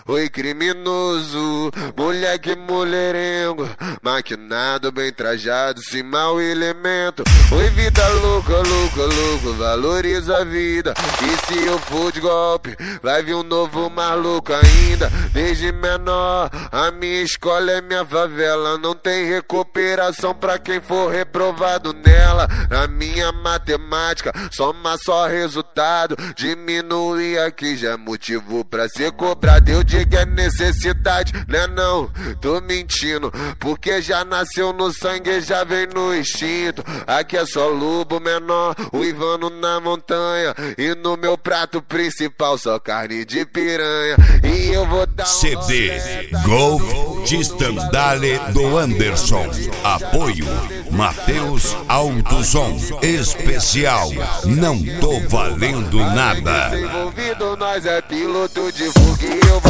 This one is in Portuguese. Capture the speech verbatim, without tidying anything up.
Oi criminoso, moleque mulherengo, maquinado, bem trajado, sem mau elemento. Oi vida louca, louca, louca, valoriza a vida. E se eu for de golpe, vai vir um novo maluco ainda. Desde menor, a minha escola é minha favela. Não tem recuperação pra quem for reprovado nela. Na minha matemática, soma só resultado. Diminuir aqui já é motivo pra ser cobrado. Eu digo é necessidade, né não? Tô mentindo, porque já nasceu no sangue, já vem no instinto. Aqui é só lobo menor, uivando na montanha. E no meu prato principal só carne de piranha. E eu vou dar um C D Golf de Stendhal do Anderson. Apoio Matheus Autosom. Especial Não Tô Valendo Nada. Envolvido, nós é piloto de fogo e eu